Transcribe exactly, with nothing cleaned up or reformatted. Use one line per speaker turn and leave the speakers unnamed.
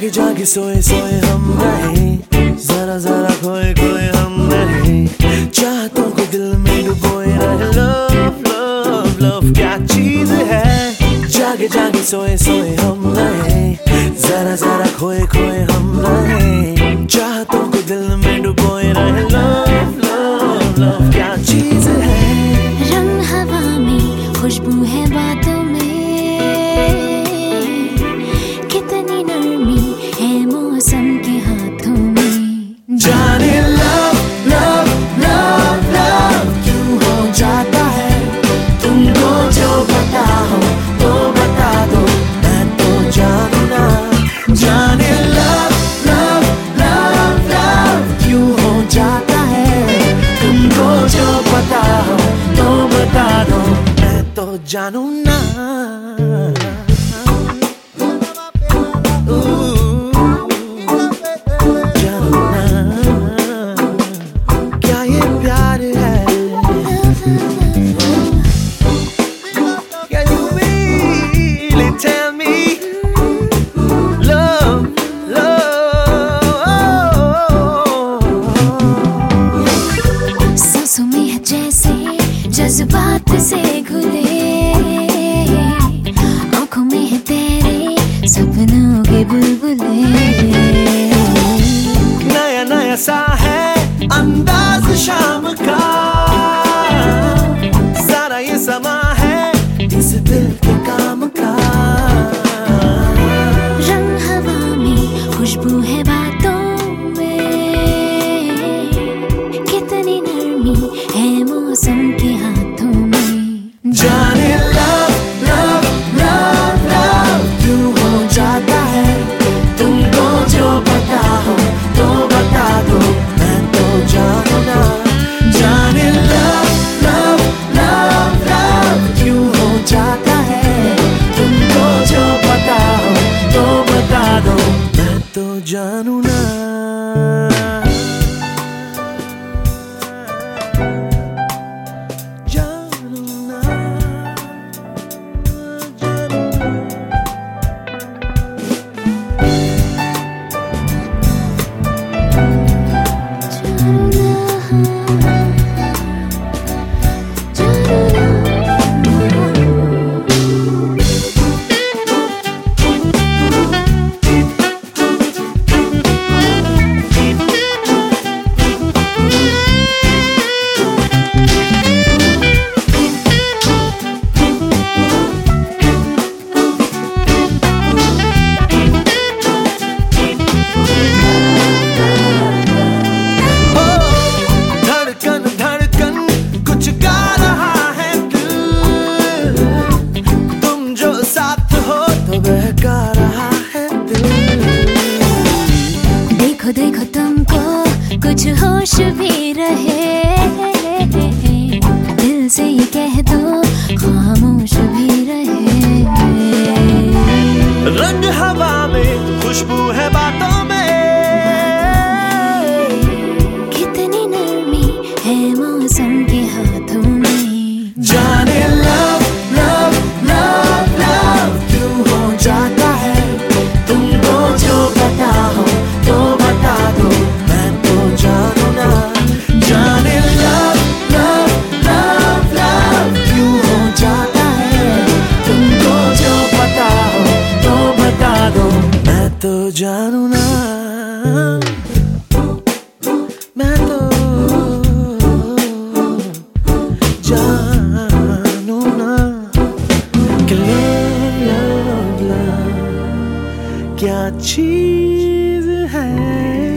जागे जागे सोए सोए हम रहे, जरा जरा खोए खोए हम रहे, चाहतों को दिल में डुबोए रहे। लव लव लव क्या चीज है। जागे जागे सोए सोए हम रहे, जरा जरा खोए खोए हम रहे, चाहतों को दिल में डुबोए रहे। लव लव लव क्या चीज है।
रंग हवा में, खुशबू है बातों में, कितनी नरमी है मौसम के हाथों में।
जाने लव लव लव लव क्यों हो जाता है तुमको जो पता हो तो बता दो, मैं तो जानू ना। जाने लव लव लव लव क्यों हो जाता है तुमको जो पता हो तो बता दो, मैं तो जानू ना।
जज्बात से घुले, आंखों में है तेरे सपनों के बुलबुले।
नया नया सा है अंदाज शाम का, सारा ये समा है इस दिल के काम का।
रंग हवा में, खुशबू है बातों में, कितनी नरमी है मौसम के हाथों में।
जाने लव लव लव लव क्यों हो जाता है तुमको जो पता हो तो बता दो, मैं तो जानू ना। जाने लव लव लव लव क्यों हो जाता है तुमको जो पता हो तो बता दो, मैं तो जानू ना।
देखो देखो तुमको कुछ होश भी रहे, दिल से ये कह दो खामोश भी रहे।
रंग हवा में, खुशबू है बातों में,
कितनी नरमी है मौसम के हाथों में।
जाने लव लव लव लव क्यों हो जाता है तुमको जो पता हो तो बता दो, मैं तो जानू ना। जाने लव लव लव लव क्यों हो जाता है तुमको जो पता हो तो बता दो, मैं तो जानू ना। मैं तो जानू ना कि love, love, love क्या चीज है।